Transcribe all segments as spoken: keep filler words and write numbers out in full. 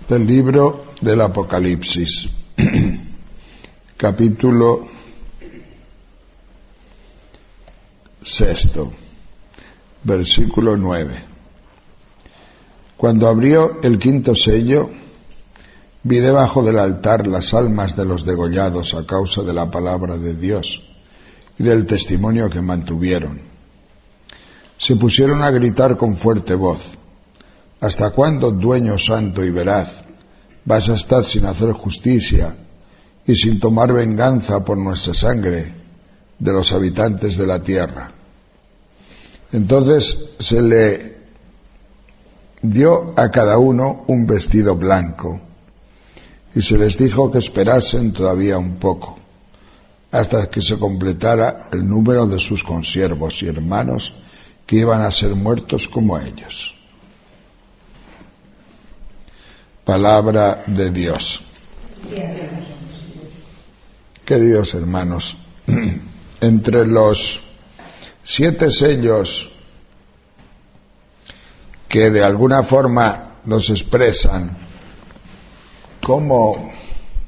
Del libro del Apocalipsis, capítulo sexto, versículo nueve. Cuando abrió el quinto sello, vi debajo del altar las almas de los degollados a causa de la palabra de Dios y del testimonio que mantuvieron. Se pusieron a gritar con fuerte voz: ¿hasta cuándo, dueño santo y veraz, vas a estar sin hacer justicia y sin tomar venganza por nuestra sangre de los habitantes de la tierra? Entonces se le dio a cada uno un vestido blanco y se les dijo que esperasen todavía un poco, hasta que se completara el número de sus consiervos y hermanos que iban a ser muertos como ellos. Palabra de Dios. Queridos hermanos, entre los siete sellos que de alguna forma nos expresan como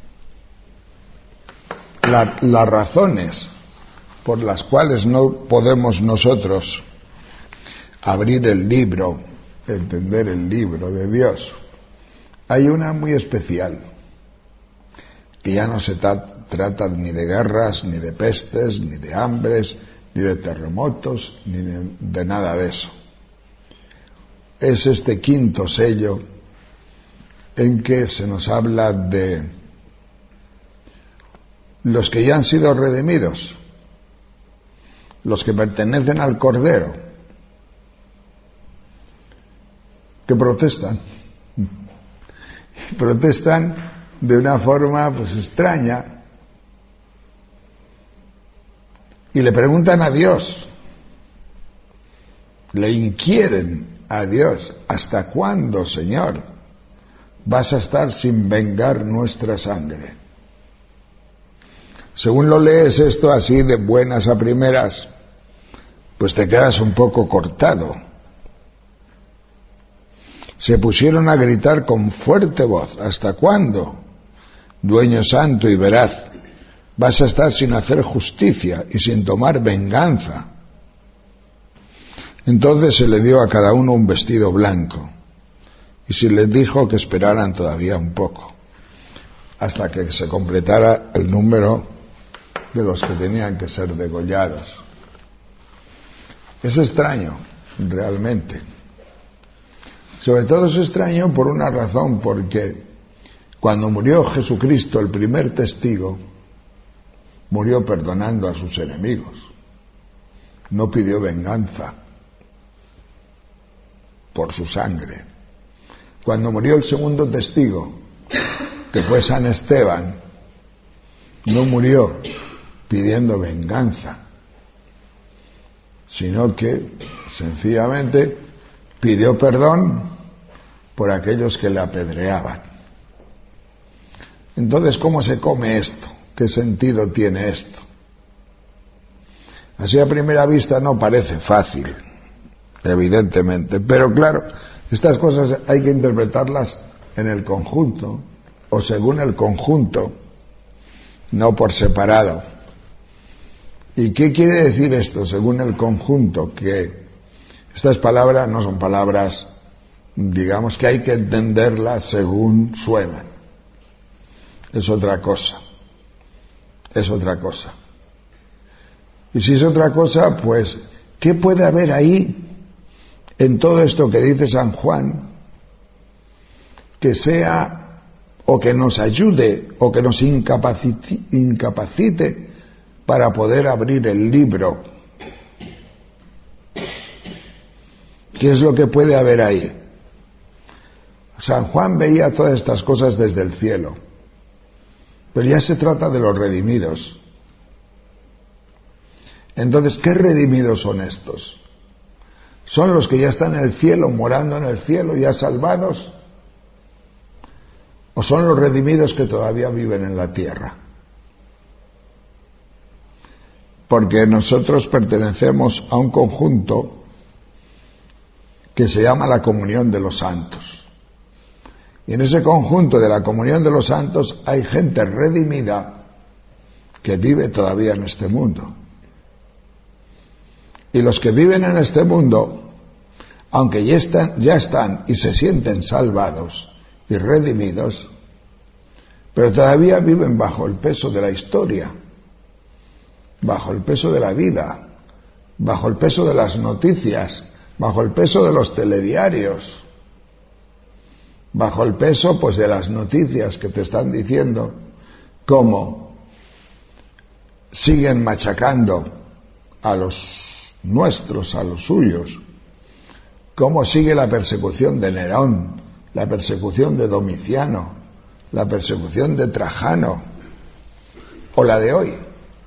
la, las razones por las cuales no podemos nosotros abrir el libro, entender el libro de Dios, hay una muy especial, que ya no se tra- trata ni de guerras, ni de pestes, ni de hambres, ni de terremotos, ni de, de nada de eso. Es este quinto sello en que se nos habla de los que ya han sido redimidos, los que pertenecen al Cordero, que protestan. Protestan de una forma pues extraña y le preguntan a Dios, le inquieren a Dios: ¿hasta cuándo, Señor, vas a estar sin vengar nuestra sangre? Según lo lees esto así de buenas a primeras, pues te quedas un poco cortado. Se pusieron a gritar con fuerte voz: ¿hasta cuándo, dueño santo y veraz, vas a estar sin hacer justicia y sin tomar venganza? Entonces se le dio a cada uno un vestido blanco y se les dijo que esperaran todavía un poco, hasta que se completara el número de los que tenían que ser degollados. Es extraño, realmente. Sobre todo es extraño por una razón, porque cuando murió Jesucristo, el primer testigo, murió perdonando a sus enemigos. No pidió venganza por su sangre. Cuando murió el segundo testigo, que fue San Esteban, no murió pidiendo venganza, sino que sencillamente pidió perdón por aquellos que le apedreaban. Entonces, ¿cómo se come esto? ¿Qué sentido tiene esto? Así a primera vista no parece fácil, evidentemente, pero claro, estas cosas hay que interpretarlas en el conjunto, o según el conjunto, no por separado. ¿Y qué quiere decir esto, según el conjunto? Que estas palabras no son palabras, digamos, que hay que entenderlas según suenan. Es otra cosa. Es otra cosa. Y si es otra cosa, pues, ¿qué puede haber ahí en todo esto que dice San Juan que sea, o que nos ayude, o que nos incapacite, incapacite para poder abrir el libro? ¿Qué es lo que puede haber ahí? San Juan veía todas estas cosas desde el cielo, pero ya se trata de los redimidos. Entonces, ¿qué redimidos son estos? ¿Son los que ya están en el cielo, morando en el cielo, ya salvados? ¿O son los redimidos que todavía viven en la tierra? Porque nosotros pertenecemos a un conjunto que se llama la comunión de los santos. Y en ese conjunto de la comunión de los santos hay gente redimida que vive todavía en este mundo. Y los que viven en este mundo, aunque ya están, ya están y se sienten salvados y redimidos, pero todavía viven bajo el peso de la historia, bajo el peso de la vida, bajo el peso de las noticias, bajo el peso de los telediarios, bajo el peso pues de las noticias que te están diciendo cómo siguen machacando a los nuestros, a los suyos, cómo sigue la persecución de Nerón, la persecución de Domiciano, la persecución de Trajano, o la de hoy,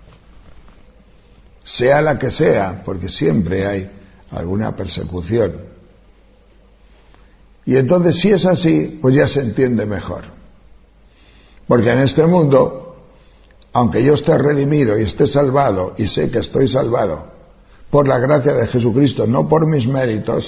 sea la que sea, porque siempre hay alguna persecución. Y entonces, si es así, pues ya se entiende mejor. Porque en este mundo, aunque yo esté redimido y esté salvado, y sé que estoy salvado por la gracia de Jesucristo, no por mis méritos,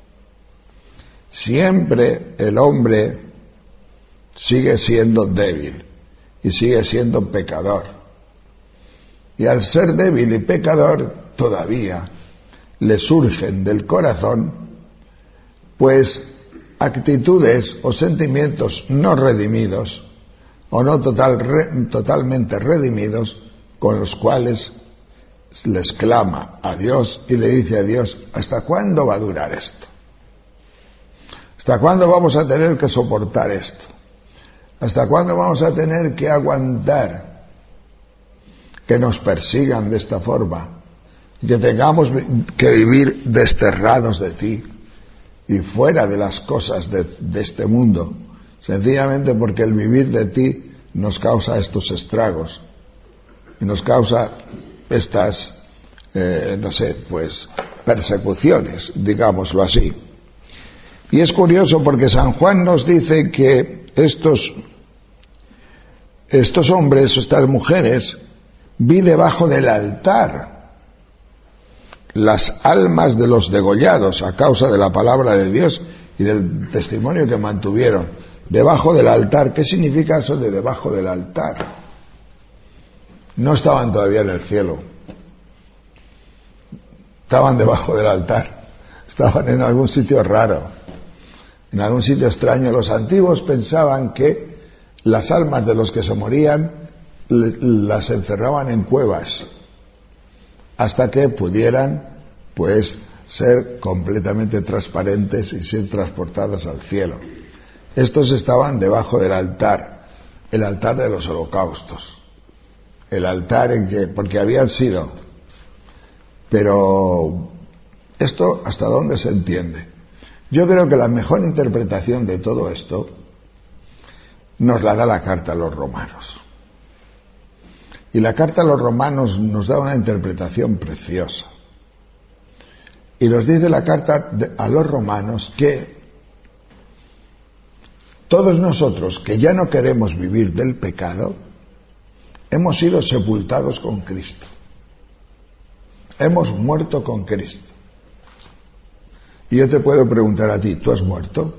siempre el hombre sigue siendo débil y sigue siendo pecador. Y al ser débil y pecador, todavía le surgen del corazón, pues, actitudes o sentimientos no redimidos o no total, re, totalmente redimidos, con los cuales les clama a Dios y le dice a Dios: ¿hasta cuándo va a durar esto? ¿Hasta cuándo vamos a tener que soportar esto? ¿Hasta cuándo vamos a tener que aguantar que nos persigan de esta forma, que tengamos que vivir desterrados de ti y fuera de las cosas de, de este mundo, sencillamente porque el vivir de ti nos causa estos estragos y nos causa estas, eh, no sé, pues persecuciones, digámoslo así? Y es curioso porque San Juan nos dice que estos, estos hombres, estas mujeres, vi debajo del altar las almas de los degollados a causa de la palabra de Dios y del testimonio que mantuvieron. Debajo del altar. ¿Qué significa eso de debajo del altar? No estaban todavía en el cielo. Estaban debajo del altar. Estaban en algún sitio raro, en algún sitio extraño. Los antiguos pensaban que las almas de los que se morían las encerraban en cuevas hasta que pudieran, pues, ser completamente transparentes y ser transportadas al cielo. Estos estaban debajo del altar, el altar de los holocaustos, el altar en que, porque habían sido. Pero esto, ¿hasta dónde se entiende? Yo creo que la mejor interpretación de todo esto nos la da la carta a los romanos. Y la carta a los romanos nos da una interpretación preciosa. Y nos dice la carta a los romanos que todos nosotros que ya no queremos vivir del pecado, hemos sido sepultados con Cristo. Hemos muerto con Cristo. Y yo te puedo preguntar a ti, ¿tú has muerto?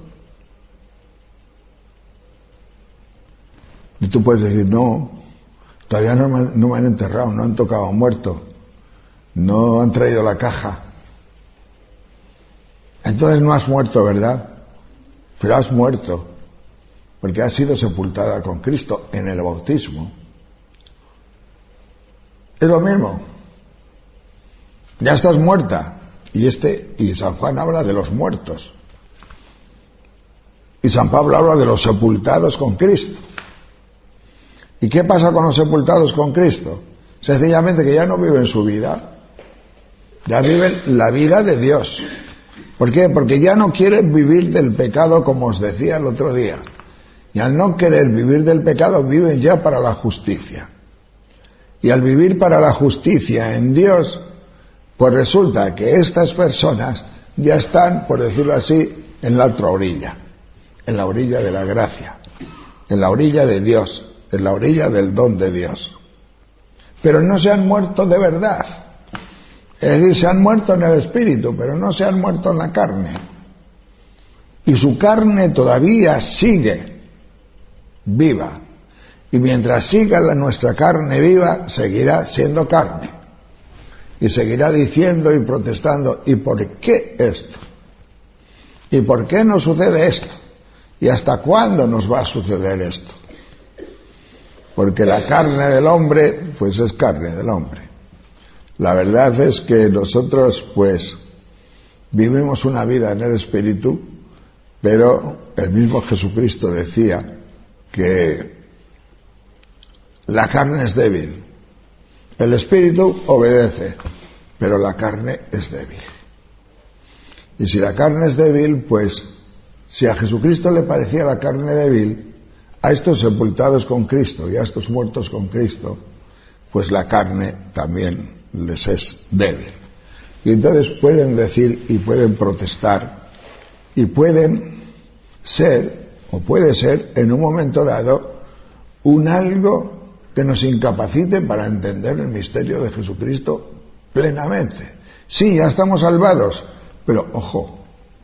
Y tú puedes decir, no, todavía no me, no me han enterrado, no han tocado a muerto, no han traído la caja. Entonces no has muerto, ¿verdad? Pero has muerto, porque has sido sepultada con Cristo en el bautismo. Es lo mismo. Ya estás muerta. Y este, y San Juan habla de los muertos. Y San Pablo habla de los sepultados con Cristo. ¿Y qué pasa con los sepultados con Cristo? Sencillamente que ya no viven su vida, ya viven la vida de Dios. ¿Por qué? Porque ya no quieren vivir del pecado, como os decía el otro día. Y al no querer vivir del pecado, viven ya para la justicia. Y al vivir para la justicia en Dios, pues resulta que estas personas ya están, por decirlo así, en la otra orilla, en la orilla de la gracia, en la orilla de Dios, en la orilla del don de Dios. Pero no se han muerto de verdad. Es decir, se han muerto en el espíritu, pero no se han muerto en la carne. y su carne todavía sigue viva. Y mientras siga la, nuestra carne viva, seguirá siendo carne. Y seguirá diciendo y protestando, ¿y por qué esto? ¿Y por qué nos sucede esto? ¿Y hasta cuándo nos va a suceder esto? Porque la carne del hombre, pues es carne del hombre. La verdad es que nosotros, pues, vivimos una vida en el Espíritu, pero el mismo Jesucristo decía que la carne es débil. El Espíritu obedece, pero la carne es débil. Y si la carne es débil, pues, si a Jesucristo le parecía la carne débil, a estos sepultados con Cristo y a estos muertos con Cristo, pues la carne también les es débil. Y entonces pueden decir y pueden protestar y pueden ser, o puede ser, en un momento dado, un algo que nos incapacite para entender el misterio de Jesucristo plenamente. Sí, ya estamos salvados, pero ojo,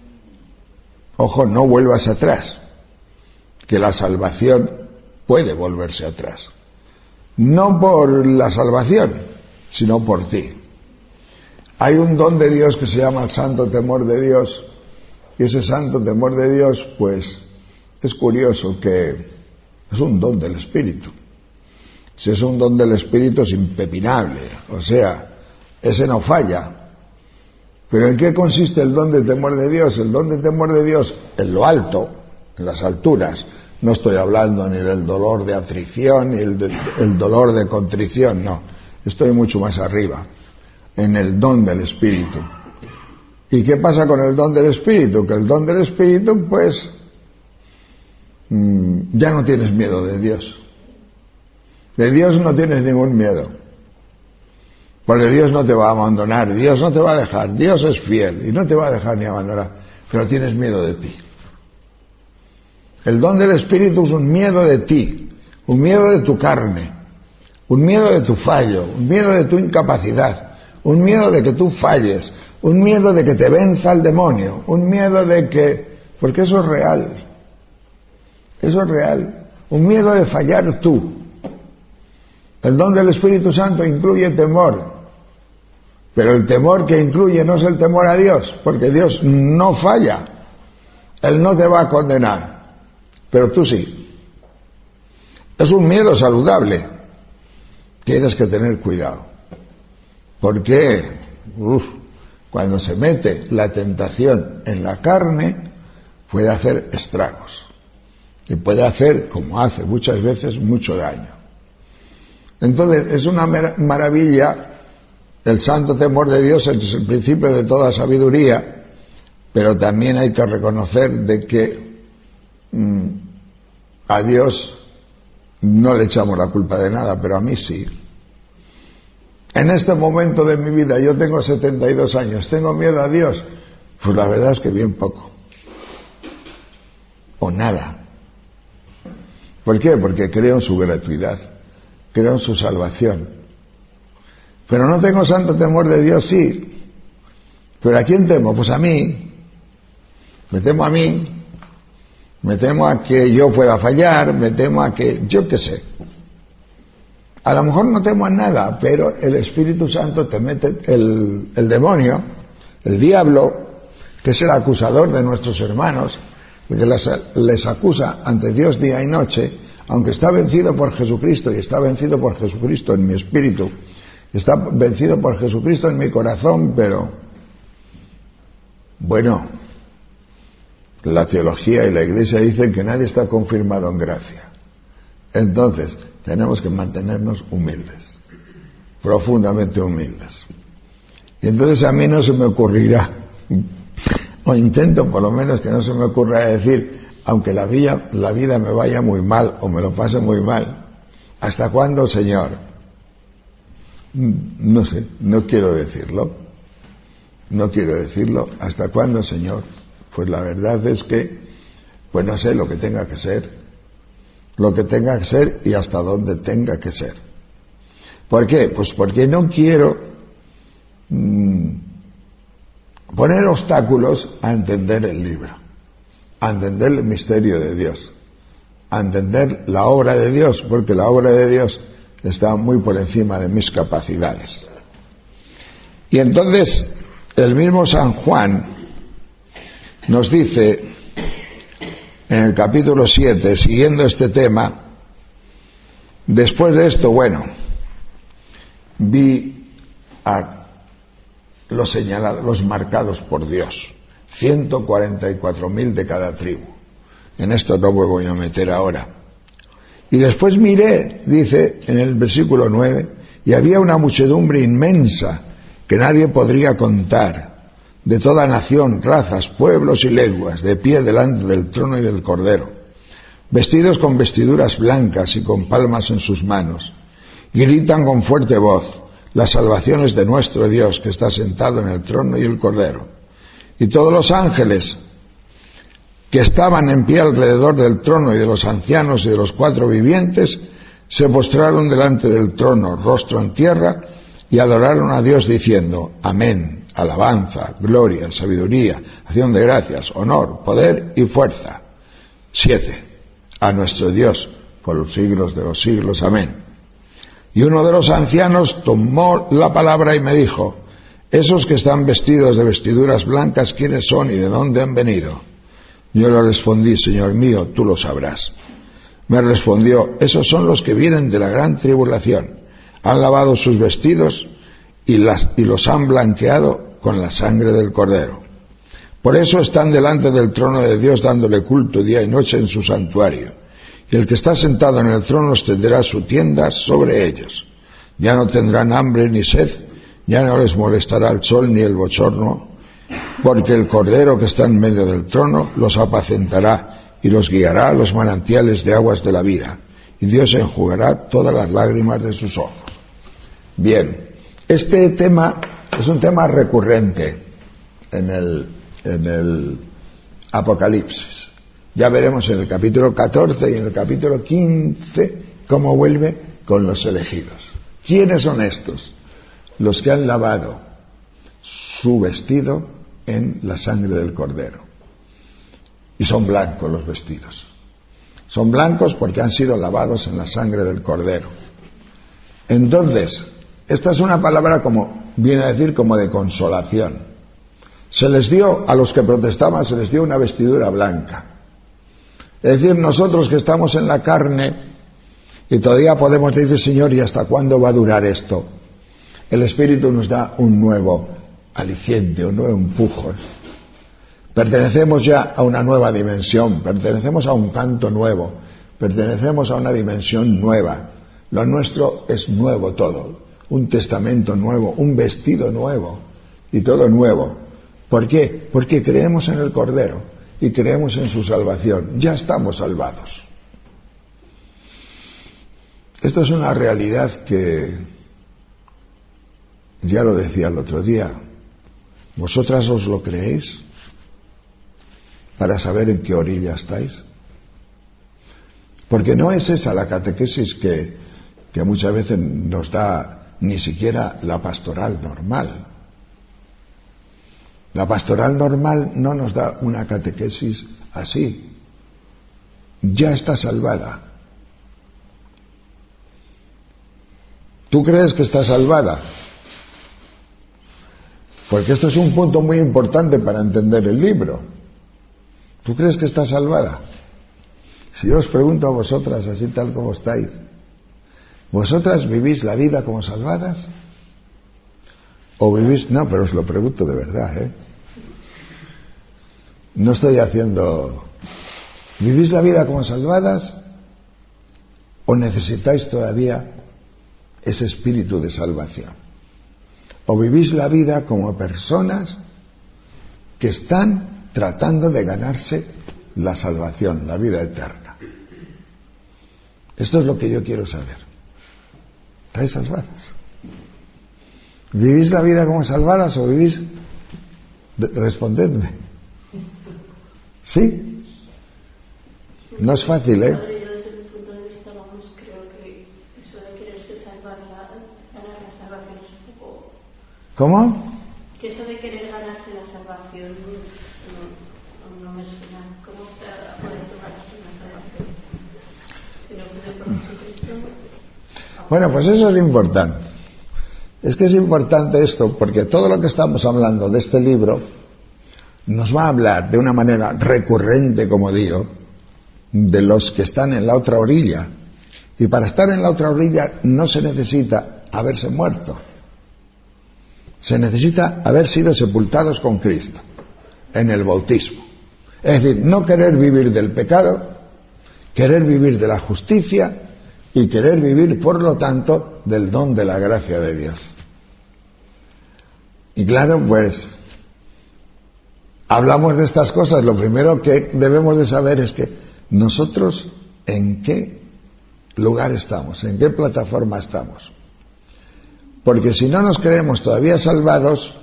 ojo, no vuelvas atrás, que la salvación puede volverse atrás. No por la salvación, sino por ti. Hay un don de Dios que se llama el santo temor de Dios, y ese santo temor de Dios, pues, es curioso que es un don del Espíritu. Si es un don del Espíritu es impepinable, o sea, ese no falla. Pero ¿en qué consiste el don de temor de Dios? El don de temor de Dios, en lo alto, en las alturas. No estoy hablando ni del dolor de aflicción, ni el, de, el dolor de contrición, no. Estoy mucho más arriba, en el don del Espíritu. ¿Y qué pasa con el don del Espíritu? Que el don del Espíritu, pues, mmm, ya no tienes miedo de Dios. De Dios no tienes ningún miedo. Porque Dios no te va a abandonar, Dios no te va a dejar, Dios es fiel y no te va a dejar ni abandonar, pero tienes miedo de ti. El don del Espíritu es un miedo de ti, un miedo de tu carne, un miedo de tu fallo, un miedo de tu incapacidad, un miedo de que tú falles, un miedo de que te venza el demonio, un miedo de que... porque eso es real, eso es real, un miedo de fallar tú. El don del Espíritu Santo incluye temor, pero el temor que incluye no es el temor a Dios, porque Dios no falla, Él no te va a condenar, pero tú sí. Es un miedo saludable, tienes que tener cuidado, porque uf, cuando se mete la tentación en la carne, puede hacer estragos, y puede hacer, como hace muchas veces, mucho daño. Entonces es una maravilla el santo temor de Dios, es el principio de toda sabiduría, pero también hay que reconocer de que mmm, a Dios no le echamos la culpa de nada, pero a mí sí. En este momento de mi vida, yo tengo setenta y dos años, ¿tengo miedo a Dios? Pues la verdad es que bien poco, o nada. ¿Por qué? Porque creo en su gratuidad, creo en su salvación. Pero no tengo santo temor de Dios, sí. ¿Pero a quién temo? Pues a mí. Me temo a mí. Me temo a que yo pueda fallar. Me temo a que... yo qué sé. A lo mejor no temo a nada, pero el Espíritu Santo te mete... El, el demonio, el diablo, que es el acusador de nuestros hermanos, que les, les acusa ante Dios día y noche, aunque está vencido por Jesucristo y está vencido por Jesucristo en mi espíritu, está vencido por Jesucristo en mi corazón, pero bueno, la teología y la Iglesia dicen que nadie está confirmado en gracia. Entonces tenemos que mantenernos humildes, profundamente humildes. Y entonces a mí no se me ocurrirá, o intento por lo menos que no se me ocurra decir, aunque la vida, la vida me vaya muy mal o me lo pase muy mal, ¿hasta cuándo, Señor? No sé, no quiero decirlo, no quiero decirlo. ¿Hasta cuándo, Señor? Pues la verdad es que, pues no sé, lo que tenga que ser, lo que tenga que ser y hasta dónde tenga que ser. ¿Por qué? Pues porque no quiero mmm, poner obstáculos a entender el libro, a entender el misterio de Dios, a entender la obra de Dios, porque la obra de Dios está muy por encima de mis capacidades. Y entonces el mismo San Juan nos dice en el capítulo siete, siguiendo este tema, después de esto, bueno, vi a los señalados, los marcados por Dios, ciento cuarenta y cuatro mil de cada tribu. En esto no me voy a meter ahora. Y después miré, dice en el versículo nueve, y había una muchedumbre inmensa que nadie podría contar, de toda nación, razas, pueblos y lenguas, de pie delante del trono y del Cordero, vestidos con vestiduras blancas y con palmas en sus manos, y gritan con fuerte voz: la salvación es de nuestro Dios, que está sentado en el trono y el Cordero. Y todos los ángeles que estaban en pie alrededor del trono y de los ancianos y de los cuatro vivientes se postraron delante del trono, rostro en tierra, y adoraron a Dios diciendo: amén, alabanza, gloria, sabiduría, acción de gracias, honor, poder y fuerza. Siete. A nuestro Dios por los siglos de los siglos. Amén. Y uno de los ancianos tomó la palabra y me dijo: esos que están vestidos de vestiduras blancas, ¿quiénes son y de dónde han venido? Yo le respondí: Señor mío, tú lo sabrás. Me respondió: esos son los que vienen de la gran tribulación. Han lavado sus vestidos y, las, y los han blanqueado con la sangre del Cordero. Por eso están delante del trono de Dios dándole culto día y noche en su santuario. Y el que está sentado en el trono extenderá su tienda sobre ellos. Ya no tendrán hambre ni sed, ya no les molestará el sol ni el bochorno, porque el Cordero que está en medio del trono los apacentará y los guiará a los manantiales de aguas de la vida, y Dios enjugará todas las lágrimas de sus ojos. Bien, este tema es un tema recurrente en el, en el Apocalipsis. Ya veremos en el capítulo catorce y en el capítulo quince cómo vuelve con los elegidos. ¿Quiénes son estos? Los que han lavado su vestido en la sangre del Cordero. Y son blancos los vestidos. Son blancos porque han sido lavados en la sangre del Cordero. Entonces, esta es una palabra como, viene a decir como de consolación. Se les dio, a los que protestaban, se les dio una vestidura blanca. Es decir, nosotros que estamos en la carne y todavía podemos decir: Señor, ¿y hasta cuándo va a durar esto? El Espíritu nos da un nuevo aliciente, un nuevo empuje. Pertenecemos ya a una nueva dimensión, pertenecemos a un canto nuevo, pertenecemos a una dimensión nueva. Lo nuestro es nuevo todo, un testamento nuevo, un vestido nuevo y todo nuevo. ¿Por qué? Porque creemos en el Cordero y creemos en su salvación. Ya estamos salvados. Esto es una realidad que, ya lo decía el otro día, ¿vosotras os lo creéis para saber en qué orilla estáis? Porque no es esa la catequesis que, que muchas veces nos da ni siquiera la pastoral normal. La pastoral normal no nos da una catequesis así. Ya está salvada. ¿Tú crees que está salvada? Porque esto es un punto muy importante para entender el libro. ¿Tú crees que está salvada? Si yo os pregunto a vosotras, así tal como estáis, ¿vosotras vivís la vida como salvadas? ¿O vivís...? No, pero os lo pregunto de verdad, ¿eh? No estoy haciendo... ¿Vivís la vida como salvadas? ¿O necesitáis todavía ese espíritu de salvación? ¿O vivís la vida como personas que están tratando de ganarse la salvación, la vida eterna? Esto es lo que yo quiero saber. ¿Estáis salvadas? ¿Vivís la vida como salvadas o vivís...? Respondedme. ¿Sí? No es fácil, ¿eh? Yo desde mi punto de vista, vamos, creo que eso de quererse salvar, ganar la salvación es un poco... ¿Cómo? Que eso de querer ganarse la salvación no, no, no me suena. ¿Cómo está Bueno, pues eso es importante. Es que es importante esto, porque todo lo que estamos hablando de este libro nos va a hablar de una manera recurrente, como digo, de los que están en la otra orilla. Y para estar en la otra orilla no se necesita haberse muerto. Se necesita haber sido sepultados con Cristo en el bautismo. Es decir, no querer vivir del pecado, querer vivir de la justicia y querer vivir, por lo tanto, del don de la gracia de Dios. Y claro, pues, hablamos de estas cosas, lo primero que debemos de saber es que nosotros en qué lugar estamos, en qué plataforma estamos. Porque si no nos creemos todavía salvados,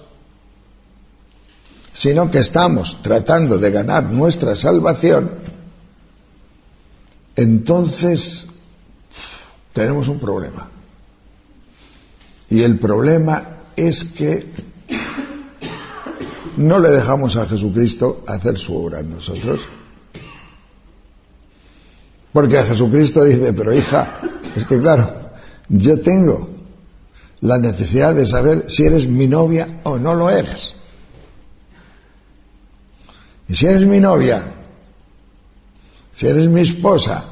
sino que estamos tratando de ganar nuestra salvación, entonces tenemos un problema. Y el problema es que no le dejamos a Jesucristo hacer su obra en nosotros. Porque a Jesucristo dice, pero hija, es que claro, yo tengo la necesidad de saber si eres mi novia o no lo eres. Y si eres mi novia, si eres mi esposa,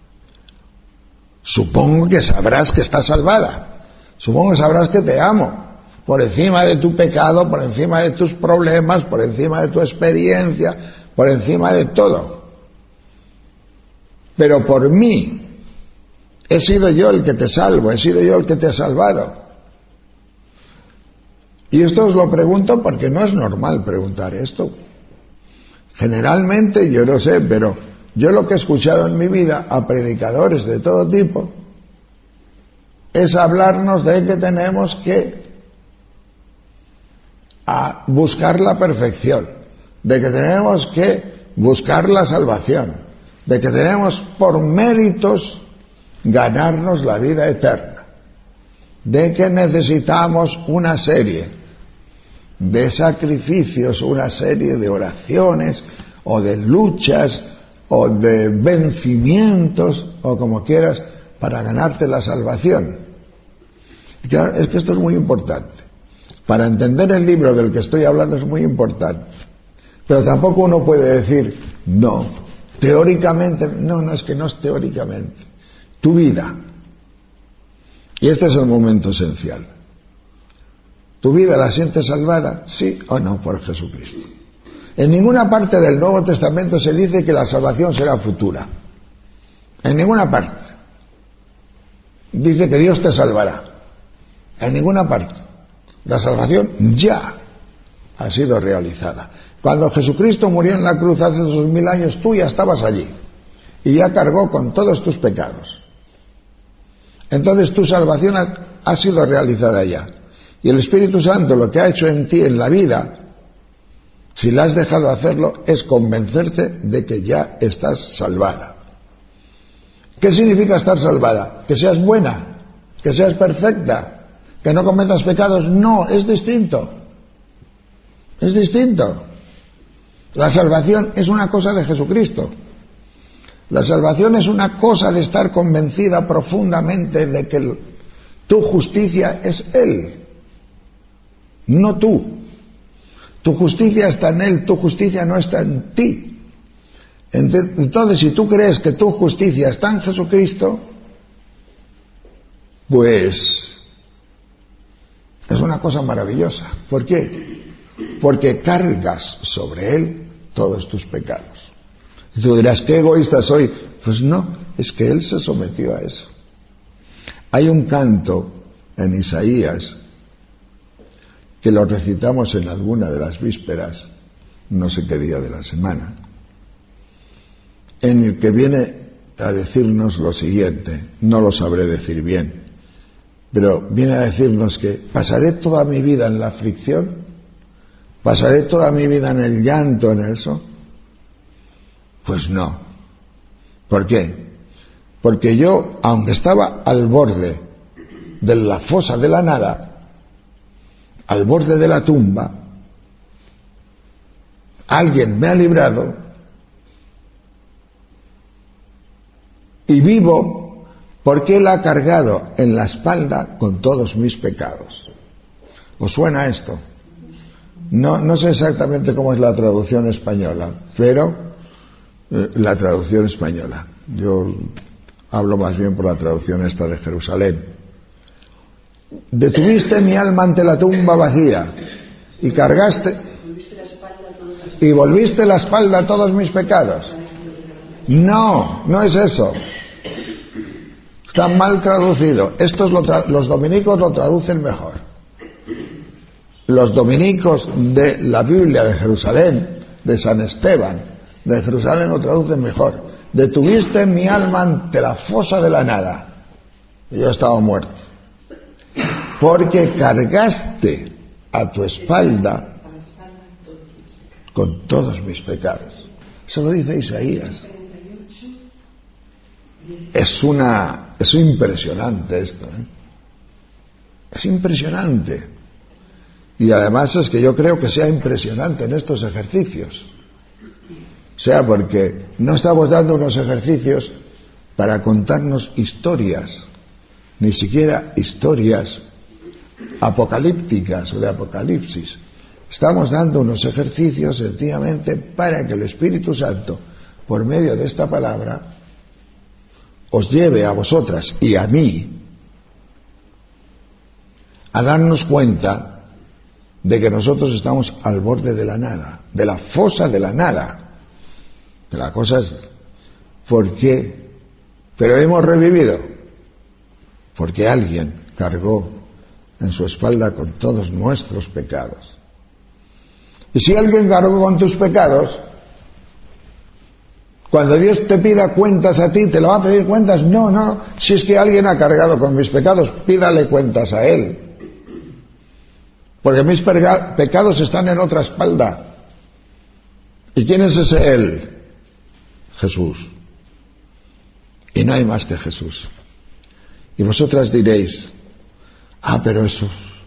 supongo que sabrás que estás salvada. Supongo que sabrás que te amo. Por encima de tu pecado, por encima de tus problemas, por encima de tu experiencia, por encima de todo. Pero por mí, he sido yo el que te salvo, he sido yo el que te ha salvado. Y esto os lo pregunto porque no es normal preguntar esto. Generalmente, yo no sé, pero yo lo que he escuchado en mi vida a predicadores de todo tipo es hablarnos de que tenemos que a buscar la perfección, de que tenemos que buscar la salvación, de que tenemos por méritos ganarnos la vida eterna, de que necesitamos una serie de sacrificios, una serie de oraciones o de luchas o de vencimientos o como quieras para ganarte la salvación. Y claro, es que esto es muy importante. Para entender el libro del que estoy hablando es muy importante. Pero tampoco uno puede decir, no, teóricamente, no, no es que no es teóricamente. Tu vida. Y este es el momento esencial. ¿Tu vida la sientes salvada? ¿Sí o no por Jesucristo? En ninguna parte del Nuevo Testamento se dice que la salvación será futura. En ninguna parte. Dice que Dios te salvará. En ninguna parte. La salvación ya ha sido realizada. Cuando Jesucristo murió en la cruz hace dos mil años, tú ya estabas allí. Y ya cargó con todos tus pecados. Entonces tu salvación ha, ha sido realizada ya. Y el Espíritu Santo lo que ha hecho en ti en la vida, si la has dejado hacerlo, es convencerte de que ya estás salvada. ¿Qué significa estar salvada? ¿Que seas buena? ¿Que seas perfecta? ¿Que no cometas pecados? No, es distinto. Es distinto. La salvación es una cosa de Jesucristo. La salvación es una cosa de estar convencida profundamente de que tu justicia es Él. No tú. Tu justicia está en Él, tu justicia no está en ti. Entonces, si tú crees que tu justicia está en Jesucristo, pues es una cosa maravillosa. ¿Por qué? Porque cargas sobre Él todos tus pecados. Y tú dirás, qué egoísta soy. Pues no, es que Él se sometió a eso. Hay un canto en Isaías que lo recitamos en alguna de las vísperas, no sé qué día de la semana, en el que viene a decirnos lo siguiente, no lo sabré decir bien, pero viene a decirnos que pasaré toda mi vida en la aflicción, pasaré toda mi vida en el llanto, en eso. Pues no. ¿Por qué? Porque yo, aunque estaba al borde de la fosa de la nada, al borde de la tumba, alguien me ha librado y vivo Porque Él ha cargado en la espalda con todos mis pecados. ¿Os suena esto? No, no sé exactamente cómo es la traducción española, pero eh, la traducción española. Yo hablo más bien por la traducción esta de Jerusalén. Detuviste mi alma ante la tumba vacía y cargaste y volviste la espalda a todos mis pecados. No, no es eso. Está mal traducido. Estos lo tra- los dominicos lo traducen mejor. Los dominicos de la Biblia de Jerusalén, de San Esteban, de Jerusalén lo traducen mejor. Detuviste mi alma ante la fosa de la nada. Y yo estaba muerto. Porque cargaste a tu espalda con todos mis pecados. Eso lo dice Isaías. Es una, es impresionante esto, ¿eh? Es impresionante. Y además es que yo creo que sea impresionante en estos ejercicios. O sea, porque no estamos dando unos ejercicios para contarnos historias, ni siquiera historias apocalípticas o de apocalipsis. Estamos dando unos ejercicios sencillamente para que el Espíritu Santo, por medio de esta palabra, os lleve a vosotras y a mí a darnos cuenta de que nosotros estamos al borde de la nada, de la fosa de la nada. De la cosa es, ¿por qué? Pero hemos revivido, porque alguien cargó en su espalda con todos nuestros pecados. Y si alguien cargó con tus pecados, cuando Dios te pida cuentas a ti, ¿te lo va a pedir cuentas? No, no. Si es que alguien ha cargado con mis pecados, pídale cuentas a Él. Porque mis pecados están en otra espalda. ¿Y quién es ese Él? Jesús. Y no hay más que Jesús. Y vosotras diréis, ah, pero eso...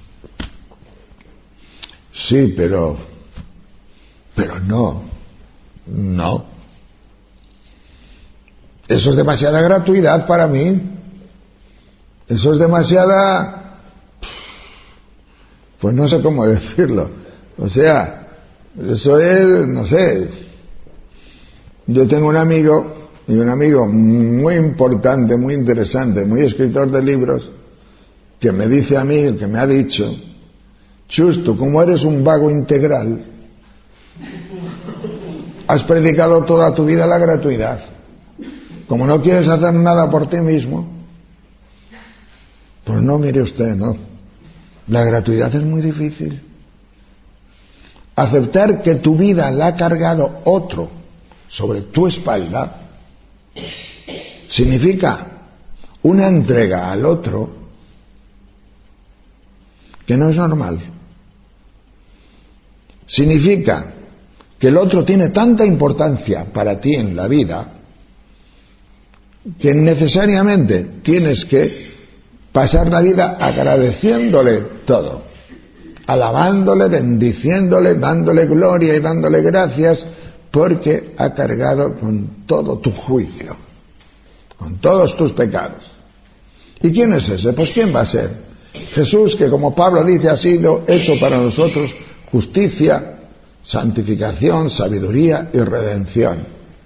Sí, pero... Pero no. No. Eso es demasiada gratuidad para mí. Eso es demasiada... Pues no sé cómo decirlo. O sea, eso es, no sé. Yo tengo un amigo, y un amigo muy importante, muy interesante, muy escritor de libros, que me dice a mí, que me ha dicho, Chus, tú como eres un vago integral, has predicado toda tu vida la gratuidad. Como no quieres hacer nada por ti mismo, pues no, mire usted, no. La gratuidad es muy difícil. Aceptar que tu vida la ha cargado otro sobre tu espalda significa una entrega al otro que no es normal. Significa que el otro tiene tanta importancia para ti en la vida que necesariamente tienes que pasar la vida agradeciéndole todo, alabándole, bendiciéndole, dándole gloria y dándole gracias, porque ha cargado con todo tu juicio, con todos tus pecados. ¿Y quién es ese? Pues ¿quién va a ser? Jesús, que como Pablo dice, ha sido hecho para nosotros justicia, santificación, sabiduría y redención.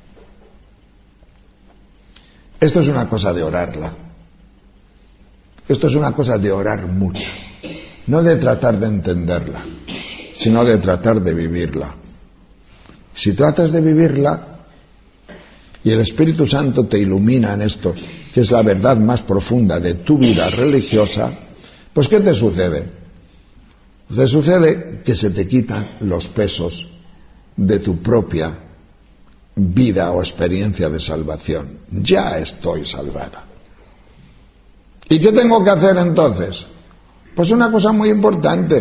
Esto es una cosa de orarla. Esto es una cosa de orar mucho, no de tratar de entenderla, sino de tratar de vivirla. Si tratas de vivirla y el Espíritu Santo te ilumina en esto, que es la verdad más profunda de tu vida religiosa, pues ¿qué te sucede? Te sucede que se te quitan los pesos de tu propia vida o experiencia de salvación. Ya estoy salvada. ¿Y qué tengo que hacer entonces? Pues una cosa muy importante.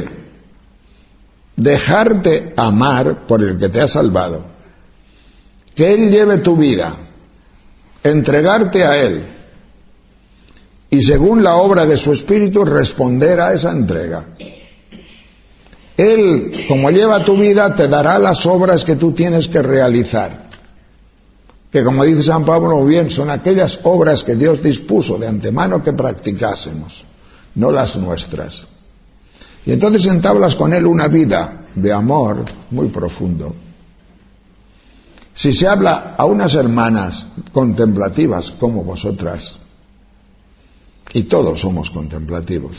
Dejarte amar por el que te ha salvado. Que Él lleve tu vida. Entregarte a Él. Y según la obra de su Espíritu, responder a esa entrega. Él, como lleva tu vida, te dará las obras que tú tienes que realizar. que como dice San Pablo muy bien, son aquellas obras que Dios dispuso de antemano que practicásemos, no las nuestras. Y entonces entablas con Él una vida de amor muy profundo. Si se habla a unas hermanas contemplativas como vosotras, y todos somos contemplativos,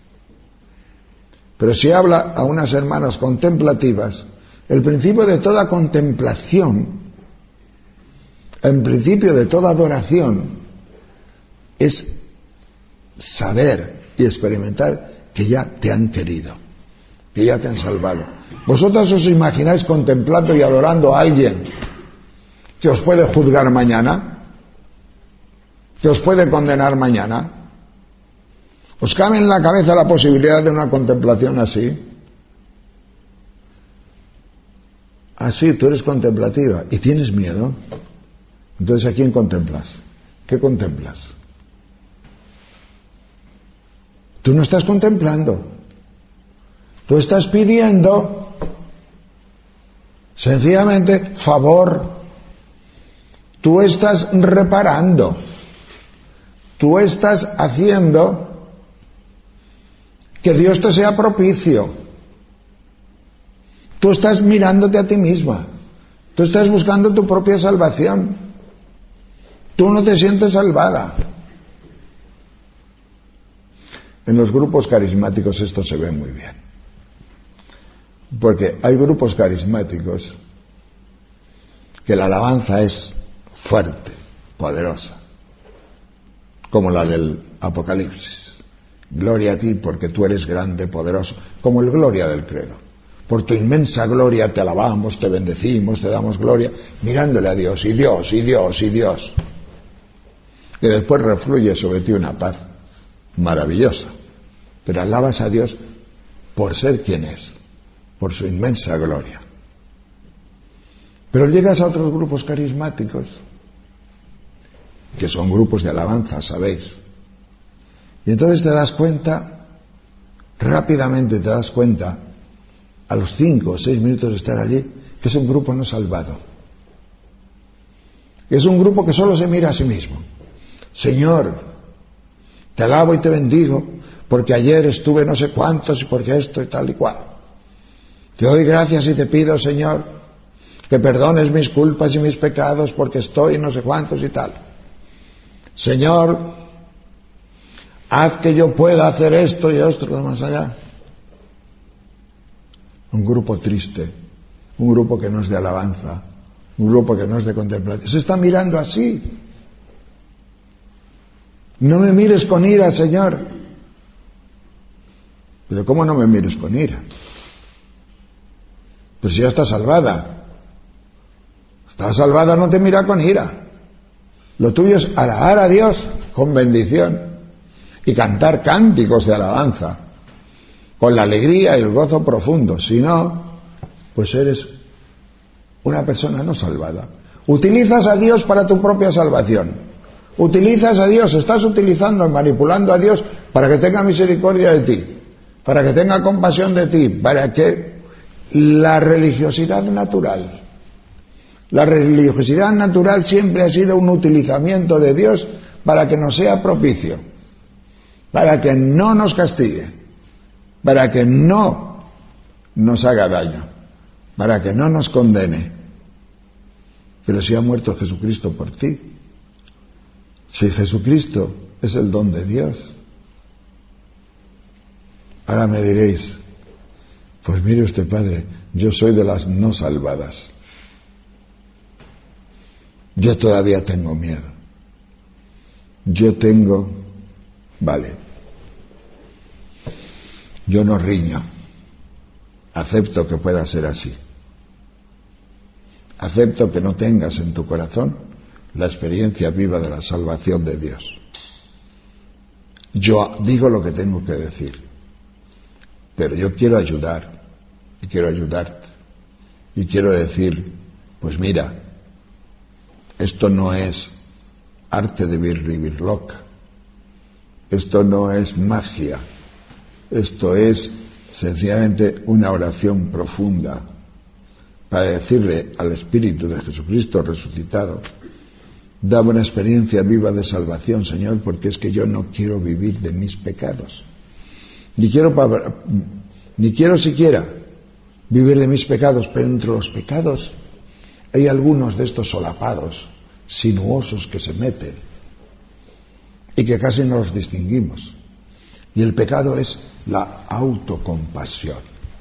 pero si habla a unas hermanas contemplativas, el principio de toda contemplación, el principio de toda adoración, es saber y experimentar que ya te han querido, que ya te han salvado. ¿Vosotros os imagináis contemplando y adorando a alguien que os puede juzgar mañana? ¿Que os puede condenar mañana? ¿Os cabe en la cabeza la posibilidad de una contemplación así? Así, tú eres contemplativa y tienes miedo. Entonces, ¿a quién contemplas? ¿Qué contemplas? Tú no estás contemplando. Tú estás pidiendo sencillamente favor. Tú estás reparando. Tú estás haciendo que Dios te sea propicio. Tú estás mirándote a ti misma. Tú estás buscando tu propia salvación. Tú no te sientes salvada. En los grupos carismáticos esto se ve muy bien. Porque hay grupos carismáticos que la alabanza es fuerte, poderosa, como la del Apocalipsis. Gloria a ti porque tú eres grande, poderoso, como el gloria del credo. Por tu inmensa gloria te alabamos, te bendecimos, te damos gloria, mirándole a Dios, y Dios, y Dios, y Dios. Y después refluye sobre ti una paz maravillosa. Pero alabas a Dios por ser quien es, por su inmensa gloria. Pero llegas a otros grupos carismáticos, que son grupos de alabanza, ¿sabéis? Y entonces te das cuenta, rápidamente te das cuenta, a los cinco o seis minutos de estar allí, que es un grupo no salvado. Es un grupo que solo se mira a sí mismo. Señor, te alabo y te bendigo, porque ayer estuve no sé cuántos y porque esto y tal y cual. Te doy gracias y te pido, Señor, que perdones mis culpas y mis pecados porque estoy no sé cuántos y tal. Señor, haz que yo pueda hacer esto y esto y más allá. Un grupo triste, un grupo que no es de alabanza, un grupo que no es de contemplación. Se está mirando así. No me mires con ira, Señor. Pero ¿cómo no me mires con ira? Pues si ya estás salvada. Estás salvada, no te mira con ira. Lo tuyo es alabar a Dios con bendición y cantar cánticos de alabanza con la alegría y el gozo profundo. Si no, pues eres una persona no salvada. Utilizas a Dios para tu propia salvación. Utilizas a Dios, estás utilizando, manipulando a Dios para que tenga misericordia de ti, para que tenga compasión de ti, para que la religiosidad natural, la religiosidad natural siempre ha sido un utilizamiento de Dios para que nos sea propicio, para que no nos castigue, para que no nos haga daño, para que no nos condene. Pero si ha muerto Jesucristo por ti, si Jesucristo es el don de Dios, ahora me diréis, pues mire usted, Padre, yo soy de las no salvadas. Yo todavía tengo miedo. Yo tengo, vale, yo no riño. Acepto que pueda ser así. Acepto que no tengas en tu corazón la experiencia viva de la salvación de Dios. Yo digo lo que tengo que decir, pero yo quiero ayudar, y quiero ayudarte, y quiero decir, pues mira, esto no es arte de vivir loca, esto no es magia, esto es sencillamente una oración profunda para decirle al Espíritu de Jesucristo resucitado Dame una experiencia viva de salvación, Señor, porque es que yo no quiero vivir de mis pecados. Ni quiero, ni quiero siquiera vivir de mis pecados, pero entre los pecados hay algunos de estos solapados, sinuosos que se meten y que casi no los distinguimos. Y el pecado es la autocompasión,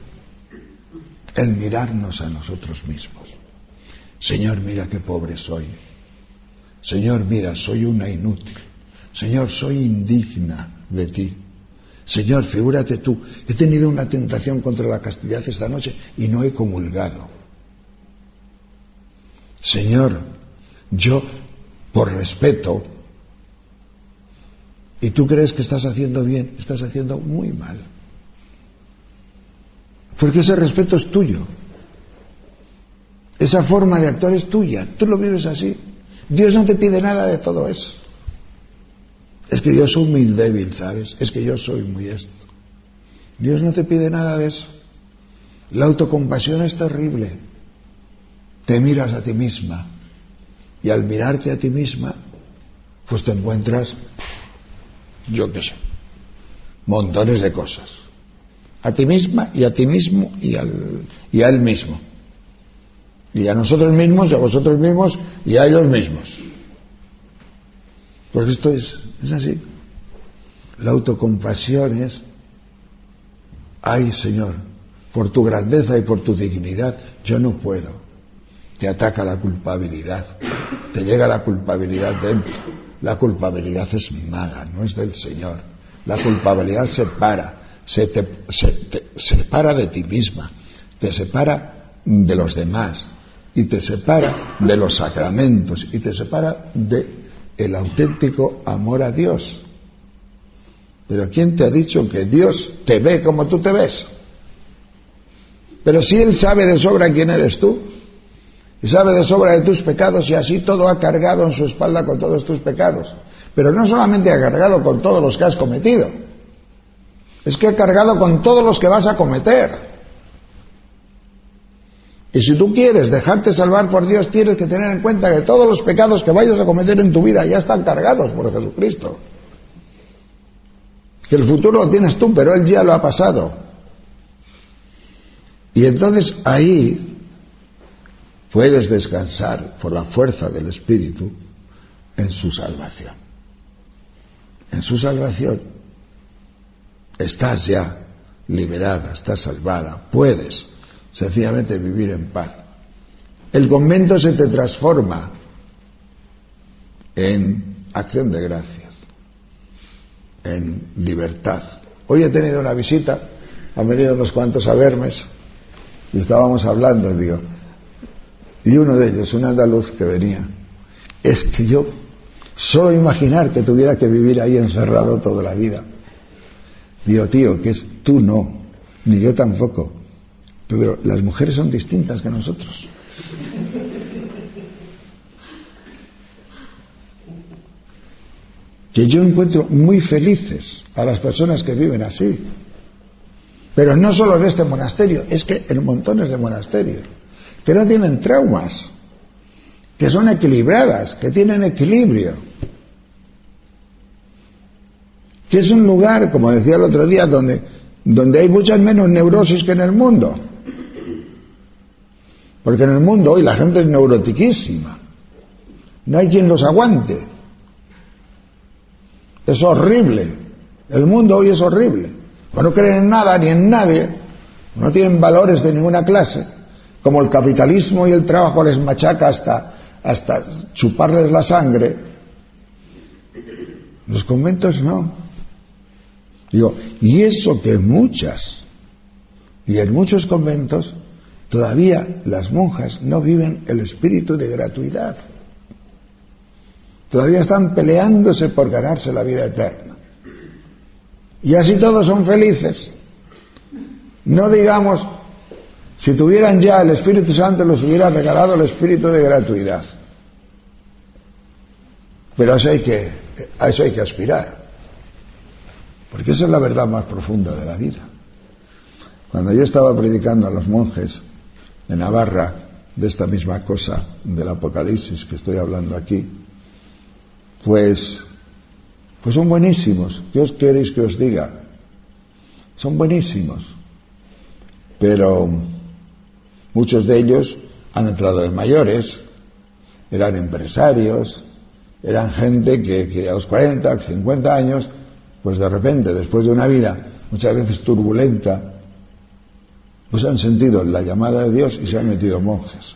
el mirarnos a nosotros mismos. Señor, mira qué pobre soy. Señor, mira, soy una inútil. Señor, soy indigna de ti. Señor, figúrate tú, he tenido una tentación contra la castidad esta noche y no he comulgado. Señor, yo, por respeto, y tú crees que estás haciendo bien, estás haciendo muy mal. Porque ese respeto es tuyo. Esa forma de actuar es tuya. Tú lo vives así. Dios no te pide nada de todo eso. Es que yo soy muy débil, ¿sabes? Es que yo soy muy esto. Dios no te pide nada de eso. La autocompasión es terrible. Te miras a ti misma y al mirarte a ti misma, pues te encuentras, yo qué sé, montones de cosas. A ti misma y a ti mismo y, al, y a él mismo. Y a nosotros mismos y a vosotros mismos y a ellos mismos. Pues esto es, es así. La autocompasión es, ay Señor, por tu grandeza y por tu dignidad, yo no puedo. Te ataca la culpabilidad, te llega la culpabilidad dentro. La culpabilidad es mala, no es del Señor. La culpabilidad separa, se te, se te separa de ti misma, te separa de los demás y te separa de los sacramentos y te separa de el auténtico amor a Dios. Pero ¿quién te ha dicho que Dios te ve como tú te ves? Pero si Él sabe de sobra quién eres tú y sabe de sobra de tus pecados, y así todo ha cargado en su espalda con todos tus pecados. Pero no solamente ha cargado con todos los que has cometido, es que ha cargado con todos los que vas a cometer. Y si tú quieres dejarte salvar por Dios, tienes que tener en cuenta que todos los pecados que vayas a cometer en tu vida ya están cargados por Jesucristo. Que el futuro lo tienes tú, pero Él ya lo ha pasado. Y entonces ahí puedes descansar por la fuerza del Espíritu en su salvación. En su salvación estás ya liberada, estás salvada, puedes sencillamente vivir en paz. El convento se te transforma en acción de gracias, en libertad. Hoy he tenido una visita, han venido unos cuantos a verme y estábamos hablando, digo, y uno de ellos, un andaluz que venía, es que yo solo imaginar que tuviera que vivir ahí encerrado toda la vida. Digo, tío, que es tú no, ni yo tampoco. Pero las mujeres son distintas que nosotros. Que yo encuentro muy felices a las personas que viven así. Pero no solo en este monasterio, es que en montones de monasterios, que no tienen traumas, que son equilibradas, que tienen equilibrio. Que es un lugar, como decía el otro día, donde, donde hay muchas menos neurosis que en el mundo. Porque en el mundo hoy la gente es neurotiquísima. No hay quien los aguante. Es horrible. El mundo hoy es horrible. No creen en nada ni en nadie. No tienen valores de ninguna clase. Como el capitalismo y el trabajo les machaca hasta, hasta chuparles la sangre. Los conventos no. Digo, y eso que en muchas y en muchos conventos todavía las monjas no viven el espíritu de gratuidad. Todavía están peleándose por ganarse la vida eterna. Y así todos son felices. No digamos, si tuvieran ya el Espíritu Santo, les hubiera regalado el espíritu de gratuidad. Pero a eso hay que, a eso hay que aspirar. Porque esa es la verdad más profunda de la vida. Cuando yo estaba predicando a los monjes de Navarra de esta misma cosa del Apocalipsis que estoy hablando aquí, pues, pues son buenísimos. ¿Qué os queréis que os diga? Son buenísimos. Pero muchos de ellos han entrado de mayores, eran empresarios, eran gente que, que a los cuarenta, cincuenta años, pues de repente, después de una vida muchas veces turbulenta, pues han sentido la llamada de Dios y se han metido monjes.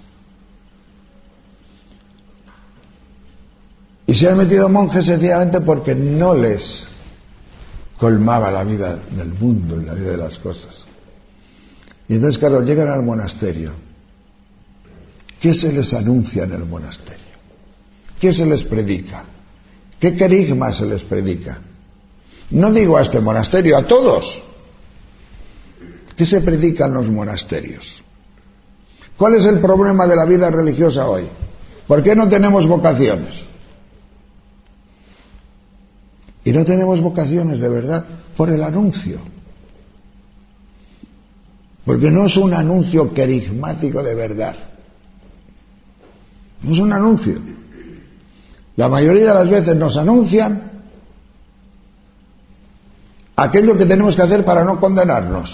Y se han metido monjes sencillamente porque no les colmaba la vida del mundo y la vida de las cosas. Y entonces, claro, llegan al monasterio. ¿Qué se les anuncia en el monasterio? ¿Qué se les predica? ¿Qué querigma se les predica? No digo a este monasterio, a todos. ¿Qué se predica en los monasterios? ¿Cuál es el problema de la vida religiosa hoy? ¿Por qué no tenemos vocaciones? Y no tenemos vocaciones de verdad por el anuncio. Porque no es un anuncio carismático de verdad. No es un anuncio. La mayoría de las veces nos anuncian aquello que tenemos que hacer para no condenarnos.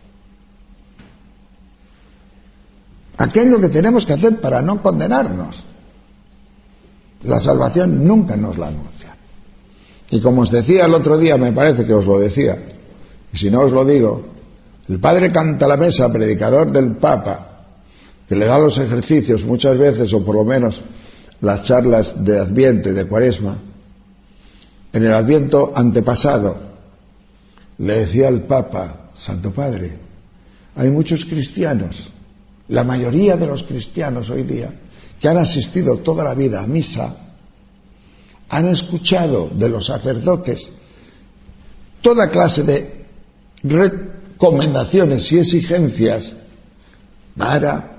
Aquello que tenemos que hacer para no condenarnos. La salvación nunca nos la anuncia. Y como os decía el otro día, me parece que os lo decía, y si no os lo digo, el padre Cantalamessa, predicador del Papa, que le da los ejercicios muchas veces, o por lo menos las charlas de Adviento y de Cuaresma, en el Adviento antepasado, le decía al Papa: Santo Padre, hay muchos cristianos, la mayoría de los cristianos hoy día, que han asistido toda la vida a misa, han escuchado de los sacerdotes toda clase de recomendaciones y exigencias para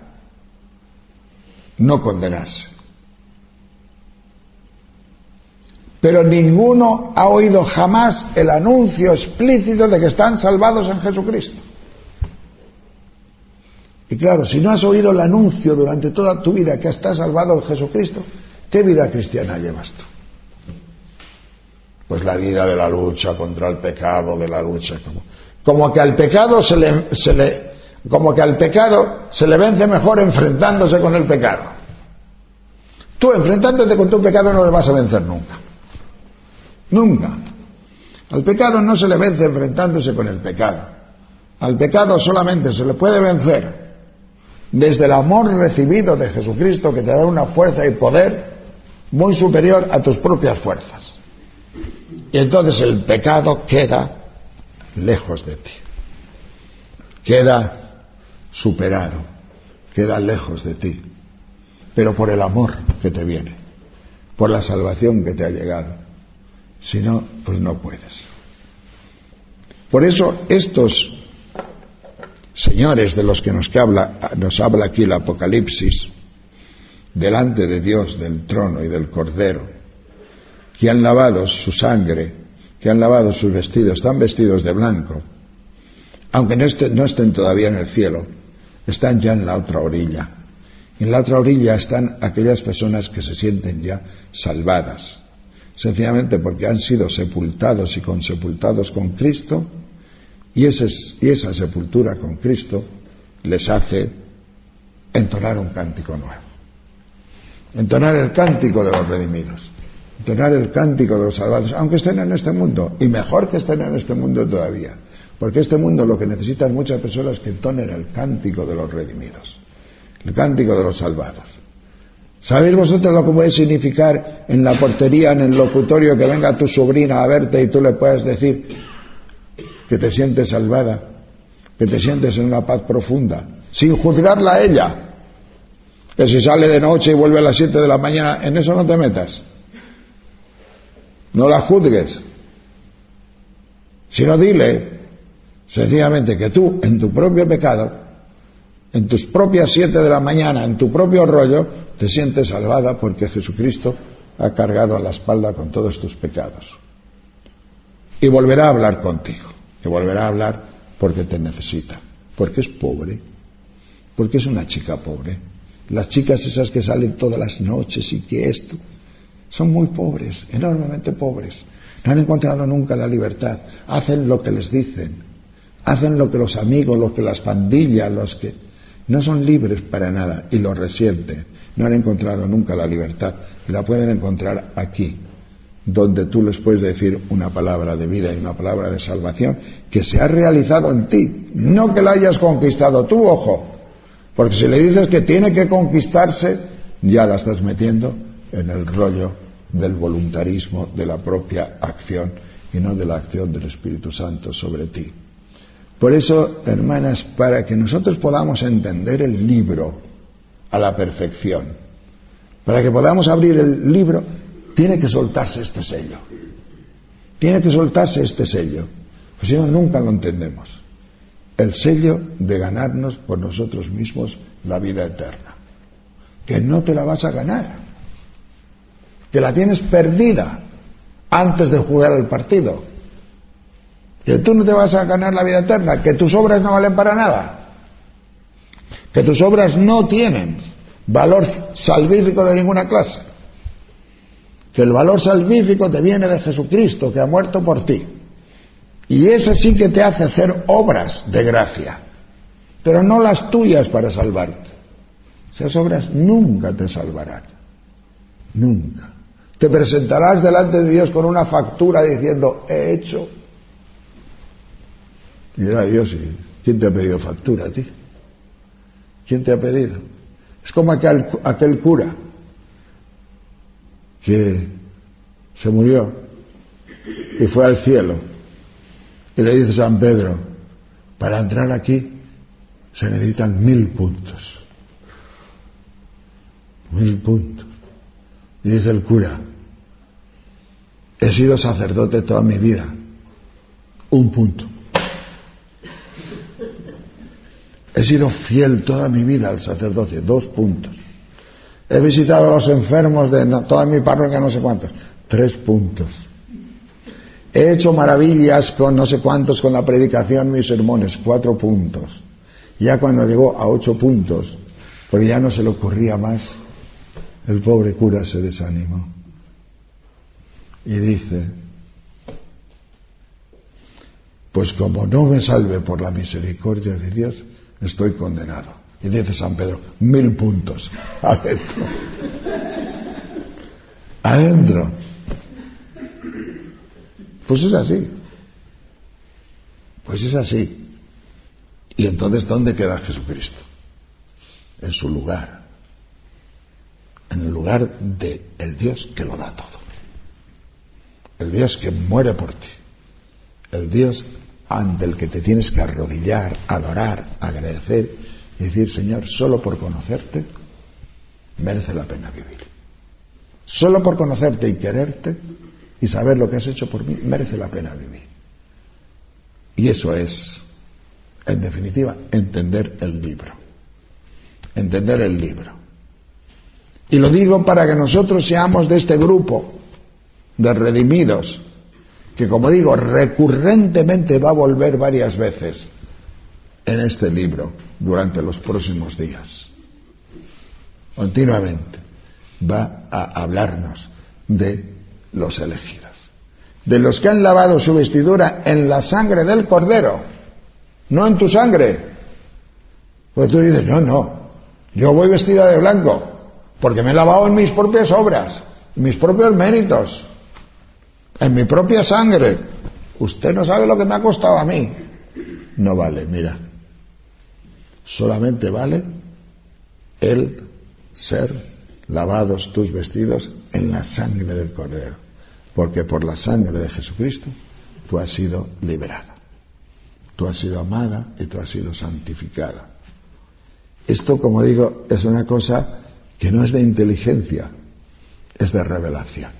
no condenarse. Pero ninguno ha oído jamás el anuncio explícito de que están salvados en Jesucristo. Y claro, si no has oído el anuncio durante toda tu vida que estás salvado en Jesucristo, ¿qué vida cristiana llevas tú? Pues la vida de la lucha contra el pecado, de la lucha, como, como que al pecado se le, se le, como que al pecado se le vence mejor enfrentándose con el pecado. Tú enfrentándote con tu pecado no le vas a vencer nunca. Nunca. Al pecado no se le vence enfrentándose con el pecado. Al pecado solamente se le puede vencer desde el amor recibido de Jesucristo, que te da una fuerza y poder muy superior a tus propias fuerzas. Y entonces el pecado queda lejos de ti, queda superado, queda lejos de ti, pero por el amor que te viene, por la salvación que te ha llegado. Si no, pues no puedes. Por eso estos señores de los que nos, que habla, nos habla aquí el Apocalipsis, delante de Dios, del trono y del Cordero, que han lavado su sangre, que han lavado sus vestidos, están vestidos de blanco, aunque no estén, no estén todavía en el cielo, están ya en la otra orilla. En la otra orilla están aquellas personas que se sienten ya salvadas, sencillamente porque han sido sepultados y consepultados con Cristo, y, ese, y esa sepultura con Cristo les hace entonar un cántico nuevo, entonar el cántico de los redimidos, entonar el cántico de los salvados, aunque estén en este mundo, y mejor que estén en este mundo todavía, porque este mundo lo que necesitan muchas personas que entonen el cántico de los redimidos, el cántico de los salvados. ¿Sabéis vosotros lo que puede significar en la portería, en el locutorio, que venga tu sobrina a verte y tú le puedas decir que te sientes salvada, que te sientes en una paz profunda, sin juzgarla a ella? Que si sale de noche y vuelve a las siete de la mañana, en eso no te metas. No la juzgues, sino dile sencillamente que tú, en tu propio pecado, en tus propias siete de la mañana, en tu propio rollo, te sientes salvada porque Jesucristo ha cargado a la espalda con todos tus pecados. Y volverá a hablar contigo, y volverá a hablar porque te necesita, porque es pobre, porque es una chica pobre. Las chicas esas que salen todas las noches y que esto, Son muy pobres, enormemente pobres. No han encontrado nunca la libertad. Hacen lo que les dicen. Hacen lo que los amigos, lo que las pandillas, los que... No son libres para nada y lo resienten. No han encontrado nunca la libertad. Y la pueden encontrar aquí, donde tú les puedes decir una palabra de vida y una palabra de salvación que se ha realizado en ti. No que la hayas conquistado tú, ojo. Porque si le dices que tiene que conquistarse, ya la estás metiendo en el rollo del voluntarismo, de la propia acción y no de la acción del Espíritu Santo sobre ti. Por eso, hermanas, para que nosotros podamos entender el libro a la perfección, para que podamos abrir el libro, tiene que soltarse este sello. Tiene que soltarse este sello. Pues si no, nunca lo entendemos. El sello de ganarnos por nosotros mismos la vida eterna. Que no te la vas a ganar. Que la tienes perdida antes de jugar el partido. Que tú no te vas a ganar la vida eterna, que tus obras no valen para nada, que tus obras no tienen valor salvífico de ninguna clase, que el valor salvífico te viene de Jesucristo, que ha muerto por ti, y ese sí que te hace hacer obras de gracia, pero no las tuyas para salvarte. Esas obras nunca te salvarán, nunca. Te presentarás delante de Dios con una factura diciendo, he hecho. Y dirá Dios, ¿quién te ha pedido factura a ti? ¿Quién te ha pedido? Es como aquel, aquel cura que se murió y fue al cielo y le dice San Pedro, para entrar aquí se necesitan mil puntos. Mil puntos. Y dice el cura, he sido sacerdote toda mi vida. Un punto. He sido fiel toda mi vida al sacerdocio, dos puntos. He visitado a los enfermos de toda mi parroquia, no sé cuántos, tres puntos. He hecho maravillas con no sé cuántos con la predicación, mis sermones, cuatro puntos. Ya cuando llegó a ocho puntos, porque ya no se le ocurría más, el pobre cura se desanimó. Y dice, pues como no me salve por la misericordia de Dios, estoy condenado. Y dice San Pedro, mil puntos. Adentro. Adentro. Pues es así. Pues es así. Y entonces, ¿dónde queda Jesucristo? En su lugar. En el lugar de el Dios que lo da todo. El Dios que muere por ti. El Dios ante el que te tienes que arrodillar, adorar, agradecer y decir, Señor, solo por conocerte merece la pena vivir. Solo por conocerte y quererte y saber lo que has hecho por mí merece la pena vivir. Y eso es, en definitiva, entender el libro. Entender el libro. Y lo digo para que nosotros seamos de este grupo de redimidos, que como digo, recurrentemente va a volver varias veces en este libro durante los próximos días. Continuamente va a hablarnos de los elegidos, de los que han lavado su vestidura en la sangre del Cordero, no en tu sangre. Pues tú dices, no, no, yo voy vestida de blanco porque me he lavado en mis propias obras, en mis propios méritos, en mi propia sangre. Usted no sabe lo que me ha costado a mí. No vale, mira. Solamente vale el ser lavados tus vestidos en la sangre del Cordero. Porque por la sangre de Jesucristo tú has sido liberada. Tú has sido amada y tú has sido santificada. Esto, como digo, es una cosa que no es de inteligencia, es de revelación.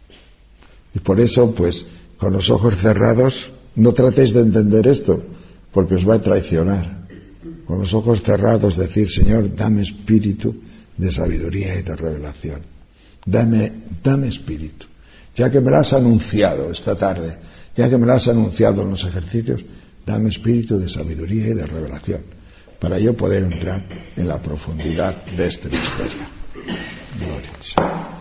Y por eso, pues, con los ojos cerrados, no tratéis de entender esto, porque os va a traicionar. Con los ojos cerrados decir, Señor, dame espíritu de sabiduría y de revelación. Dame, dame espíritu. Ya que me lo has anunciado esta tarde, ya que me lo has anunciado en los ejercicios, dame espíritu de sabiduría y de revelación, para yo poder entrar en la profundidad de este misterio. Gloria al Señor.